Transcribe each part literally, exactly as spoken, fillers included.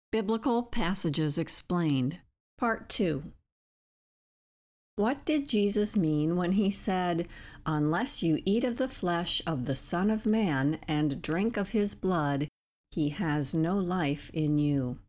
Biblical Passages Explained, Part two. What did Jesus mean when he said, "Unless you eat of the flesh of the Son of Man and drink of his blood, he has no life in you"?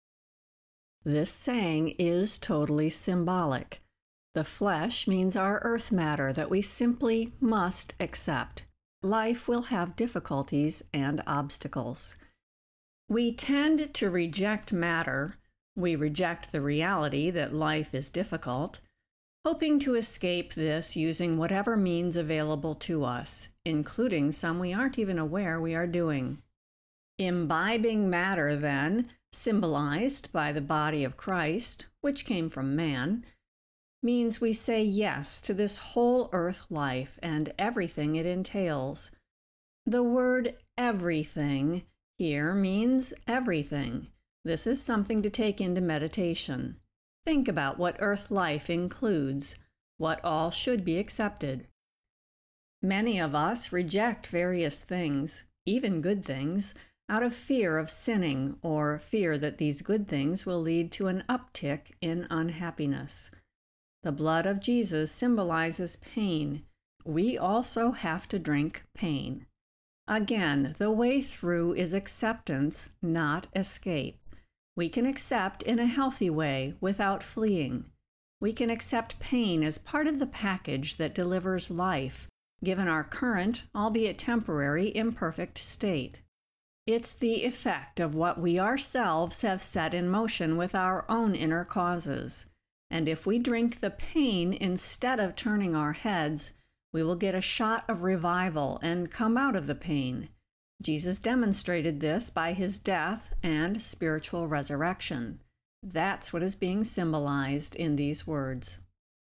This saying is totally symbolic. The flesh means our earth matter that we simply must accept. Life will have difficulties and obstacles. We tend to reject matter. We reject the reality that life is difficult, hoping to escape this using whatever means available to us, including some we aren't even aware we are doing. Imbibing matter, then, symbolized by the body of Christ, which came from man, means we say yes to this whole earth life and everything it entails. The word everything here means everything. This is something to take into meditation. Think about what earth life includes, what all should be accepted. Many of us reject various things, even good things, out of fear of sinning or fear that these good things will lead to an uptick in unhappiness. The blood of Jesus symbolizes pain. We also have to drink pain. Again, the way through is acceptance, not escape. We can accept in a healthy way without fleeing. We can accept pain as part of the package that delivers life, given our current, albeit temporary, imperfect state. It's the effect of what we ourselves have set in motion with our own inner causes. And if we drink the pain instead of turning our heads, we will get a shot of revival and come out of the pain. Jesus demonstrated this by his death and spiritual resurrection. That's what is being symbolized in these words.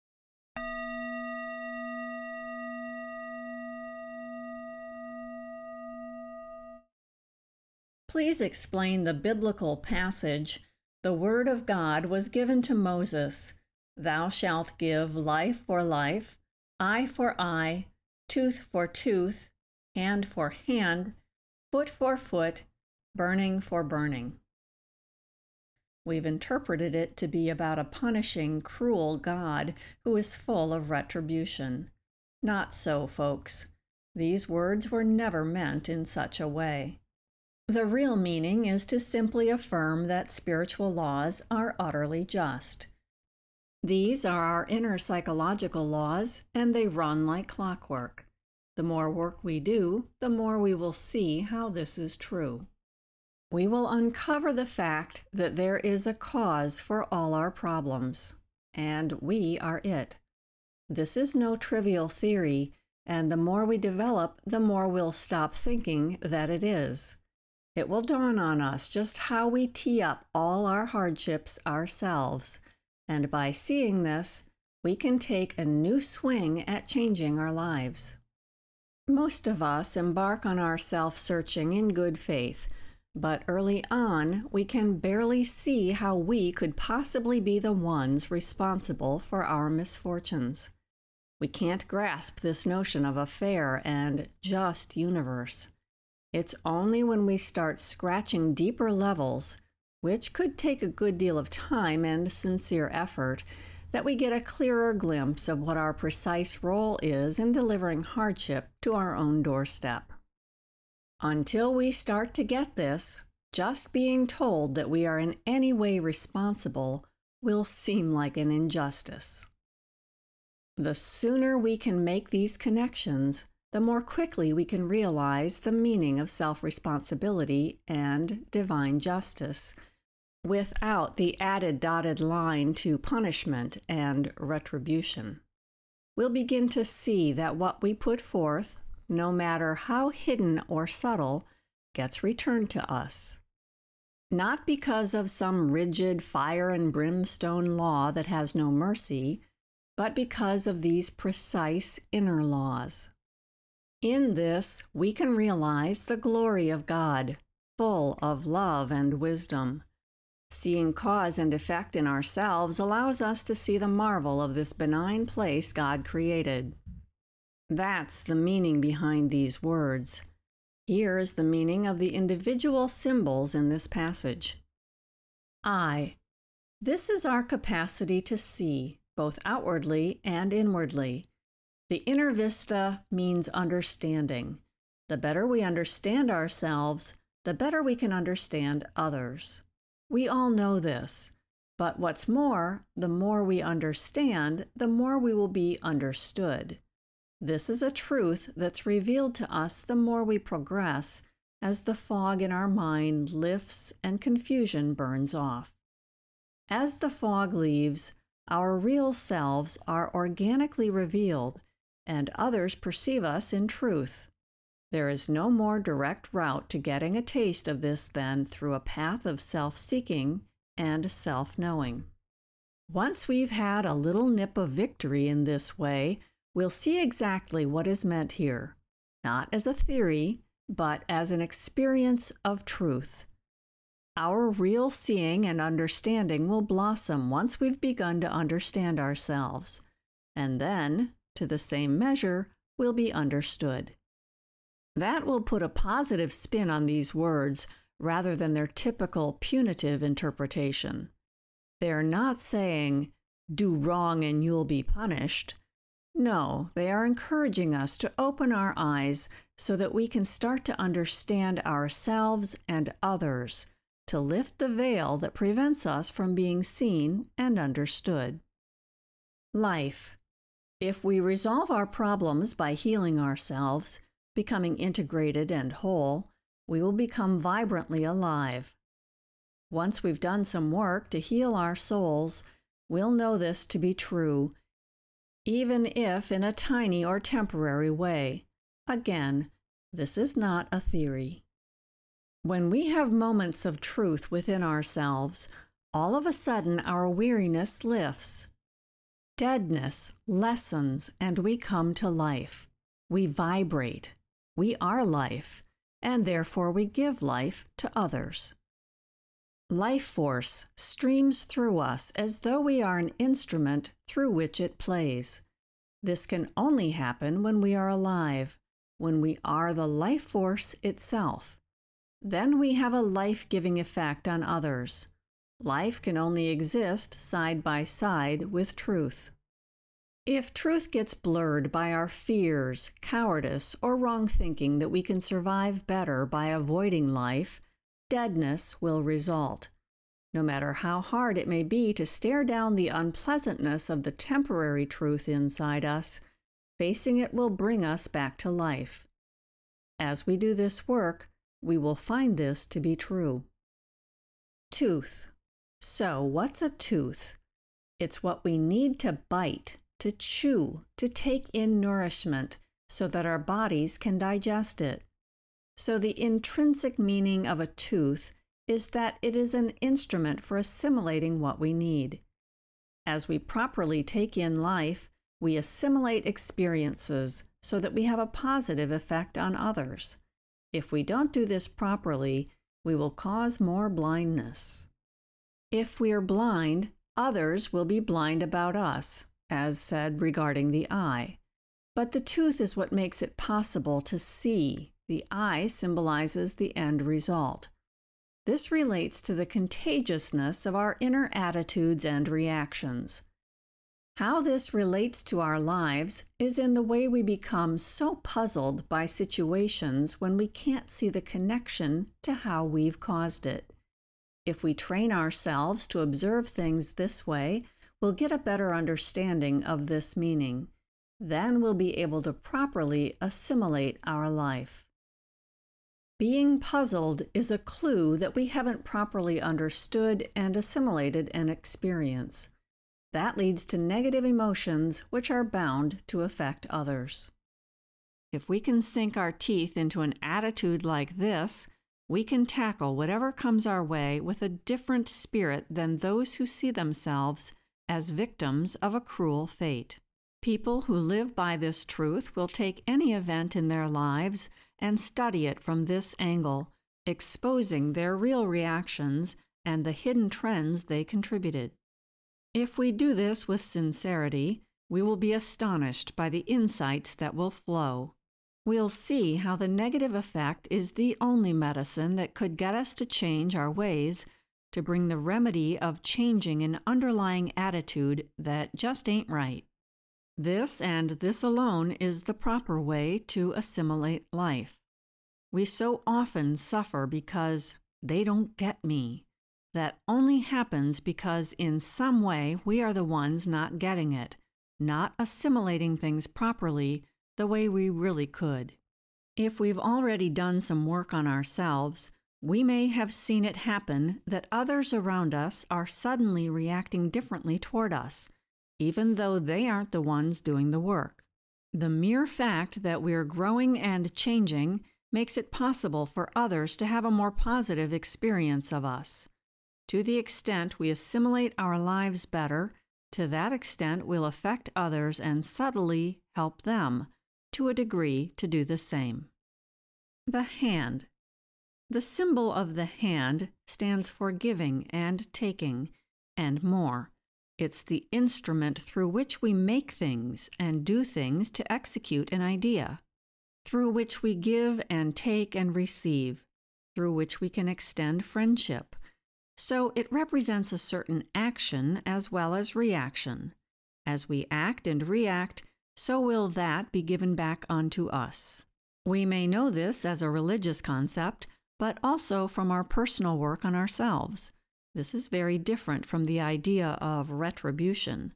Please explain the biblical passage, "The word of God was given to Moses. Thou shalt give life for life, eye for eye, tooth for tooth, hand for hand, foot for foot, burning for burning." We've interpreted it to be about a punishing, cruel God who is full of retribution. Not so, folks. These words were never meant in such a way. The real meaning is to simply affirm that spiritual laws are utterly just. These are our inner psychological laws, and they run like clockwork. The more work we do, the more we will see how this is true. We will uncover the fact that there is a cause for all our problems, and we are it. This is no trivial theory, and the more we develop, the more we'll stop thinking that it is. It will dawn on us just how we tee up all our hardships ourselves. And by seeing this, we can take a new swing at changing our lives. Most of us embark on our self-searching in good faith, but early on, we can barely see how we could possibly be the ones responsible for our misfortunes. We can't grasp this notion of a fair and just universe. It's only when we start scratching deeper levels, which could take a good deal of time and sincere effort, that we get a clearer glimpse of what our precise role is in delivering hardship to our own doorstep. Until we start to get this, just being told that we are in any way responsible will seem like an injustice. The sooner we can make these connections, the more quickly we can realize the meaning of self-responsibility and divine justice, without the added dotted line to punishment and retribution. We'll begin to see that what we put forth, no matter how hidden or subtle, gets returned to us. Not because of some rigid fire and brimstone law that has no mercy, but because of these precise inner laws. In this, we can realize the glory of God, full of love and wisdom. Seeing cause and effect in ourselves allows us to see the marvel of this benign place God created. That's the meaning behind these words. Here is the meaning of the individual symbols in this passage. I. This is our capacity to see, both outwardly and inwardly. The inner vista means understanding. The better we understand ourselves, the better we can understand others. We all know this, but what's more, the more we understand, the more we will be understood. This is a truth that's revealed to us the more we progress, as the fog in our mind lifts and confusion burns off. As the fog leaves, our real selves are organically revealed, and others perceive us in truth. There is no more direct route to getting a taste of this than through a path of self-seeking and self-knowing. Once we've had a little nip of victory in this way, we'll see exactly what is meant here, not as a theory, but as an experience of truth. Our real seeing and understanding will blossom once we've begun to understand ourselves, and then, to the same measure, we'll be understood. That will put a positive spin on these words rather than their typical punitive interpretation. They are not saying, "Do wrong and you'll be punished." No, they are encouraging us to open our eyes so that we can start to understand ourselves and others, to lift the veil that prevents us from being seen and understood. Life. If we resolve our problems by healing ourselves, becoming integrated and whole, we will become vibrantly alive. Once we've done some work to heal our souls, we'll know this to be true, even if in a tiny or temporary way. Again, this is not a theory. When we have moments of truth within ourselves, all of a sudden our weariness lifts. Deadness lessens and we come to life. We vibrate. We are life, and therefore we give life to others. Life force streams through us as though we are an instrument through which it plays. This can only happen when we are alive, when we are the life force itself. Then we have a life-giving effect on others. Life can only exist side by side with truth. If truth gets blurred by our fears, cowardice, or wrong thinking that we can survive better by avoiding life, deadness will result. No matter how hard it may be to stare down the unpleasantness of the temporary truth inside us, facing it will bring us back to life. As we do this work, we will find this to be true. Tooth. So, what's a tooth? It's what we need to bite, to chew, to take in nourishment, so that our bodies can digest it. So the intrinsic meaning of a tooth is that it is an instrument for assimilating what we need. As we properly take in life, we assimilate experiences so that we have a positive effect on others. If we don't do this properly, we will cause more blindness. If we are blind, others will be blind about us, as said regarding the eye. But the tooth is what makes it possible to see. The eye symbolizes the end result. This relates to the contagiousness of our inner attitudes and reactions. How this relates to our lives is in the way we become so puzzled by situations when we can't see the connection to how we've caused it. If we train ourselves to observe things this way, we'll get a better understanding of this meaning. Then we'll be able to properly assimilate our life. Being puzzled is a clue that we haven't properly understood and assimilated an experience. That leads to negative emotions which are bound to affect others. If we can sink our teeth into an attitude like this, we can tackle whatever comes our way with a different spirit than those who see themselves as victims of a cruel fate. People who live by this truth will take any event in their lives and study it from this angle, exposing their real reactions and the hidden trends they contributed. If we do this with sincerity, we will be astonished by the insights that will flow. We'll see how the negative effect is the only medicine that could get us to change our ways to bring the remedy of changing an underlying attitude that just ain't right. This and this alone is the proper way to assimilate life. We so often suffer because they don't get me. That only happens because in some way we are the ones not getting it, not assimilating things properly the way we really could. If we've already done some work on ourselves, we may have seen it happen that others around us are suddenly reacting differently toward us, even though they aren't the ones doing the work. The mere fact that we're growing and changing makes it possible for others to have a more positive experience of us. To the extent we assimilate our lives better, to that extent we'll affect others and subtly help them, to a degree, to do the same. The hand. The symbol of the hand stands for giving and taking, and more. It's the instrument through which we make things and do things to execute an idea, through which we give and take and receive, through which we can extend friendship. So it represents a certain action as well as reaction. As we act and react, so will that be given back unto us. We may know this as a religious concept, but also from our personal work on ourselves. This is very different from the idea of retribution.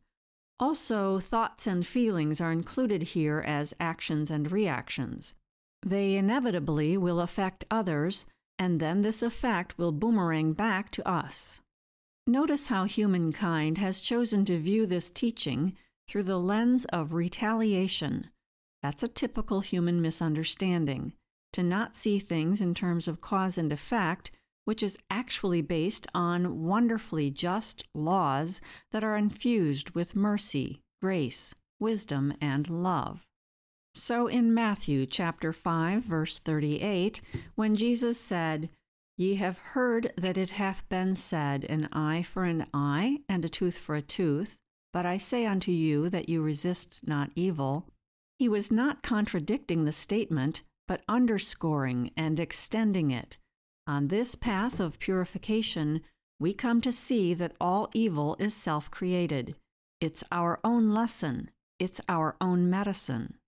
Also, thoughts and feelings are included here as actions and reactions. They inevitably will affect others, and then this effect will boomerang back to us. Notice how humankind has chosen to view this teaching through the lens of retaliation. That's a typical human misunderstanding, to not see things in terms of cause and effect, which is actually based on wonderfully just laws that are infused with mercy, grace, wisdom, and love. So in Matthew chapter five, verse thirty-eight, when Jesus said, "Ye have heard that it hath been said, an eye for an eye, and a tooth for a tooth, but I say unto you that you resist not evil," he was not contradicting the statement, but underscoring and extending it. On this path of purification, we come to see that all evil is self-created. It's our own lesson. It's our own medicine.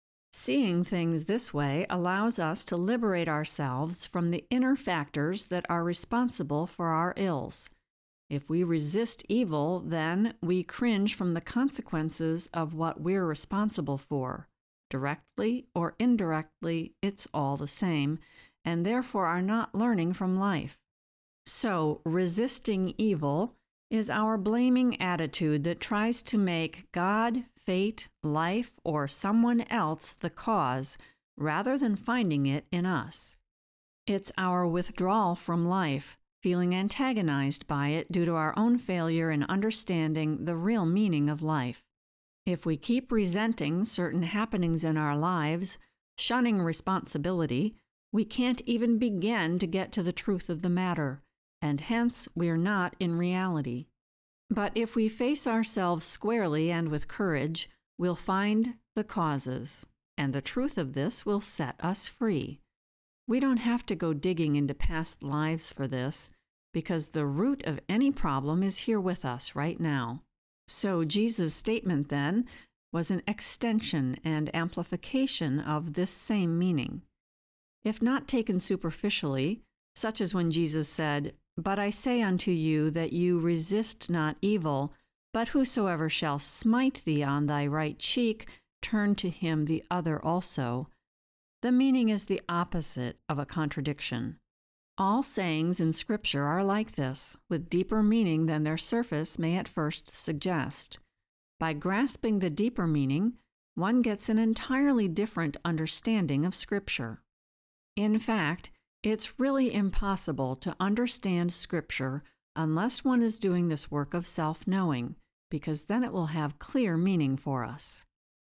Seeing things this way allows us to liberate ourselves from the inner factors that are responsible for our ills. If we resist evil, then we cringe from the consequences of what we're responsible for. Directly or indirectly, it's all the same, and therefore are not learning from life. So, resisting evil is our blaming attitude that tries to make God, fate, life, or someone else the cause, rather than finding it in us. It's our withdrawal from life, feeling antagonized by it due to our own failure in understanding the real meaning of life. If we keep resenting certain happenings in our lives, shunning responsibility, we can't even begin to get to the truth of the matter, and hence we are not in reality. But if we face ourselves squarely and with courage, we'll find the causes, and the truth of this will set us free. We don't have to go digging into past lives for this, because the root of any problem is here with us right now. So Jesus' statement, then, was an extension and amplification of this same meaning. If not taken superficially, such as when Jesus said, "But I say unto you that you resist not evil, but whosoever shall smite thee on thy right cheek, turn to him the other also," the meaning is the opposite of a contradiction. All sayings in Scripture are like this, with deeper meaning than their surface may at first suggest. By grasping the deeper meaning, one gets an entirely different understanding of Scripture. In fact, it's really impossible to understand Scripture unless one is doing this work of self-knowing, because then it will have clear meaning for us.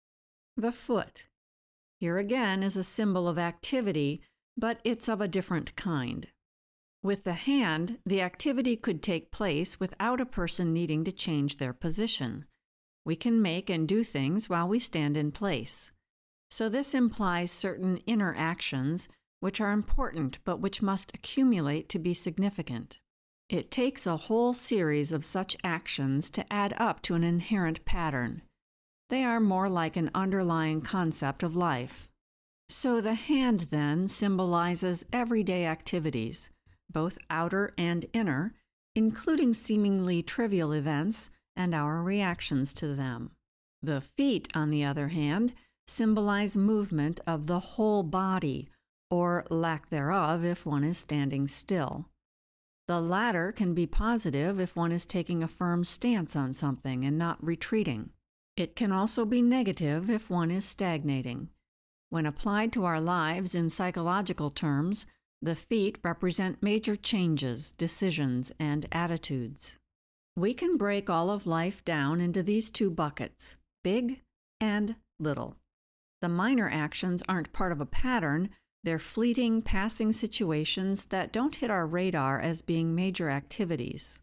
The foot. Here again is a symbol of activity, but it's of a different kind. With the hand, the activity could take place without a person needing to change their position. We can make and do things while we stand in place. So this implies certain inner actions, which are important but which must accumulate to be significant. It takes a whole series of such actions to add up to an inherent pattern. They are more like an underlying concept of life. So the hand then symbolizes everyday activities, both outer and inner, including seemingly trivial events and our reactions to them. The feet, on the other hand, symbolize movement of the whole body, or lack thereof if one is standing still. The latter can be positive if one is taking a firm stance on something and not retreating. It can also be negative if one is stagnating. When applied to our lives in psychological terms, the feet represent major changes, decisions, and attitudes. We can break all of life down into these two buckets, big and little. The minor actions aren't part of a pattern. They're fleeting, passing situations that don't hit our radar as being major activities.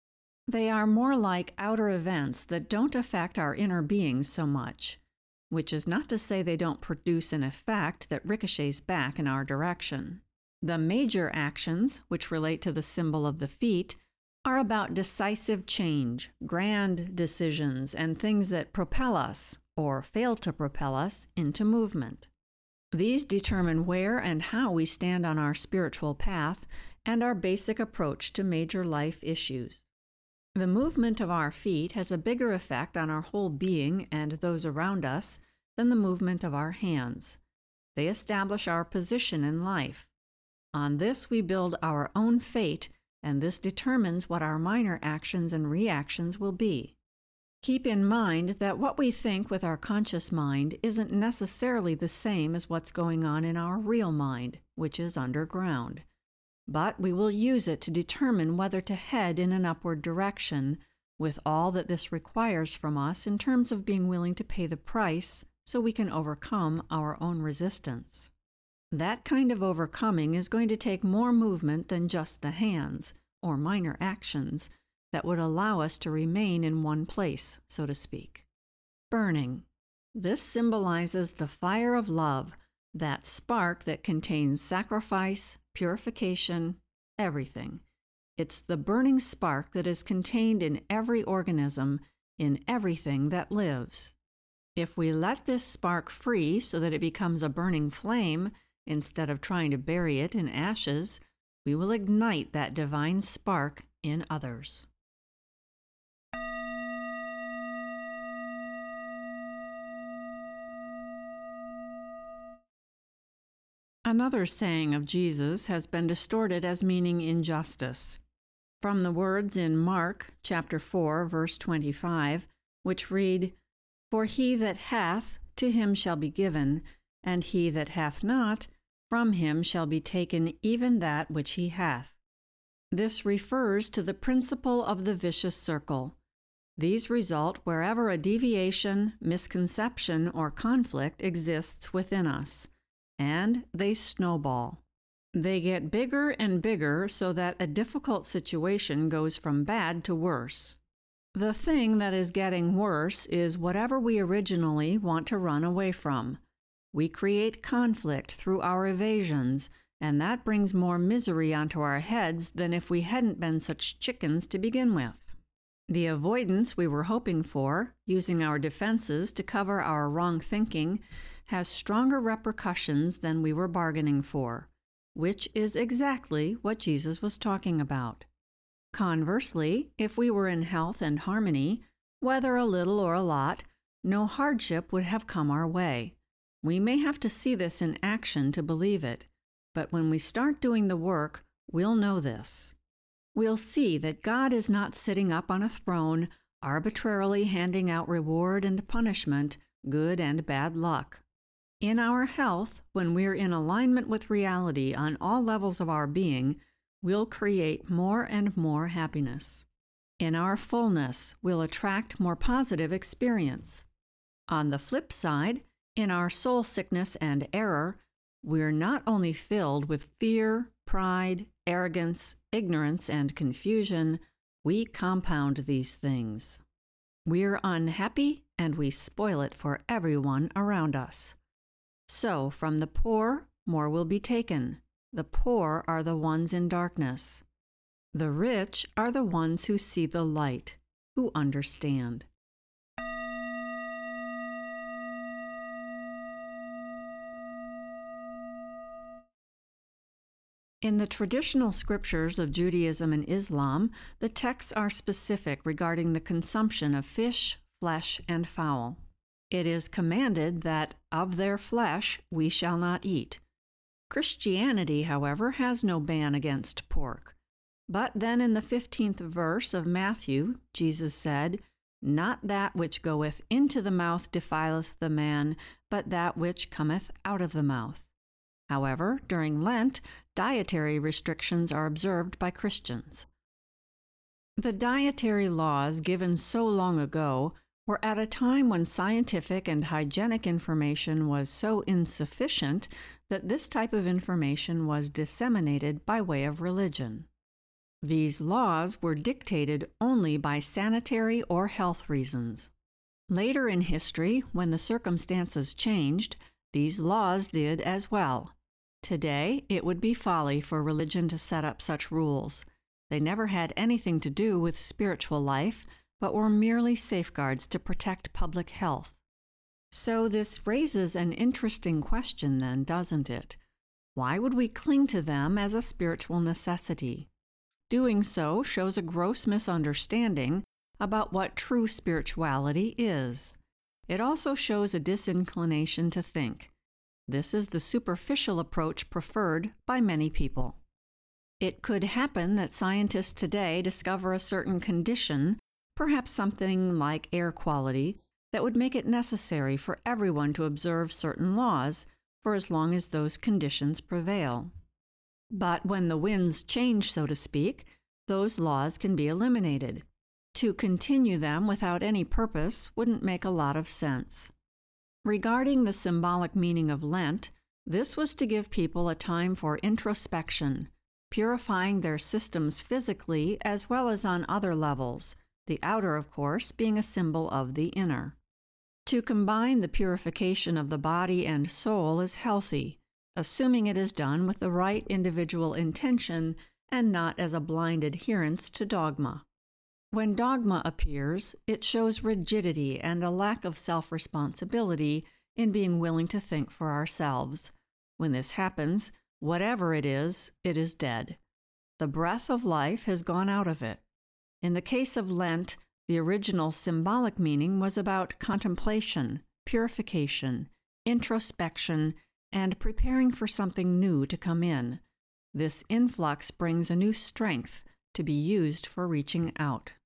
They are more like outer events that don't affect our inner beings so much, which is not to say they don't produce an effect that ricochets back in our direction. The major actions, which relate to the symbol of the feet, are about decisive change, grand decisions, and things that propel us, or fail to propel us, into movement. These determine where and how we stand on our spiritual path and our basic approach to major life issues. The movement of our feet has a bigger effect on our whole being and those around us than the movement of our hands. They establish our position in life. On this we build our own fate, and this determines what our minor actions and reactions will be. Keep in mind that what we think with our conscious mind isn't necessarily the same as what's going on in our real mind, which is underground. But we will use it to determine whether to head in an upward direction, with all that this requires from us in terms of being willing to pay the price so we can overcome our own resistance. That kind of overcoming is going to take more movement than just the hands, or minor actions, that would allow us to remain in one place, so to speak. Burning. This symbolizes the fire of love, that spark that contains sacrifice, purification, everything. It's the burning spark that is contained in every organism, in everything that lives. If we let this spark free so that it becomes a burning flame, instead of trying to bury it in ashes, we will ignite that divine spark in others. Another saying of Jesus has been distorted as meaning injustice. From the words in Mark chapter four, verse twenty-five, which read, "For he that hath, to him shall be given, and he that hath not, from him shall be taken even that which he hath." This refers to the principle of the vicious circle. These result wherever a deviation, misconception, or conflict exists within us, and they snowball. They get bigger and bigger so that a difficult situation goes from bad to worse. The thing that is getting worse is whatever we originally want to run away from. We create conflict through our evasions, and that brings more misery onto our heads than if we hadn't been such chickens to begin with. The avoidance we were hoping for, using our defenses to cover our wrong thinking, has stronger repercussions than we were bargaining for, which is exactly what Jesus was talking about. Conversely, if we were in health and harmony, whether a little or a lot, no hardship would have come our way. We may have to see this in action to believe it, but when we start doing the work, we'll know this. We'll see that God is not sitting up on a throne, arbitrarily handing out reward and punishment, good and bad luck. In our health, when we're in alignment with reality on all levels of our being, we'll create more and more happiness. In our fullness, we'll attract more positive experience. On the flip side, in our soul sickness and error, we're not only filled with fear, pride, arrogance, ignorance, and confusion, we compound these things. We're unhappy, and we spoil it for everyone around us. So, from the poor, more will be taken. The poor are the ones in darkness. The rich are the ones who see the light, who understand. In the traditional scriptures of Judaism and Islam, the texts are specific regarding the consumption of fish, flesh, and fowl. It is commanded that of their flesh we shall not eat. Christianity, however, has no ban against pork. But then in the fifteenth verse of Matthew, Jesus said, "Not that which goeth into the mouth defileth the man, but that which cometh out of the mouth." However, during Lent, dietary restrictions are observed by Christians. The dietary laws given so long ago were at a time when scientific and hygienic information was so insufficient that this type of information was disseminated by way of religion. These laws were dictated only by sanitary or health reasons. Later in history, when the circumstances changed, these laws did as well. Today, it would be folly for religion to set up such rules. They never had anything to do with spiritual life, but were merely safeguards to protect public health. So this raises an interesting question then, doesn't it? Why would we cling to them as a spiritual necessity? Doing so shows a gross misunderstanding about what true spirituality is. It also shows a disinclination to think. This is the superficial approach preferred by many people. It could happen that scientists today discover a certain condition, perhaps something like air quality, that would make it necessary for everyone to observe certain laws for as long as those conditions prevail. But when the winds change, so to speak, those laws can be eliminated. To continue them without any purpose wouldn't make a lot of sense. Regarding the symbolic meaning of Lent, this was to give people a time for introspection, purifying their systems physically as well as on other levels, the outer, of course, being a symbol of the inner. To combine the purification of the body and soul is healthy, assuming it is done with the right individual intention and not as a blind adherence to dogma. When dogma appears, it shows rigidity and a lack of self-responsibility in being willing to think for ourselves. When this happens, whatever it is, it is dead. The breath of life has gone out of it. In the case of Lent, the original symbolic meaning was about contemplation, purification, introspection, and preparing for something new to come in. This influx brings a new strength to be used for reaching out.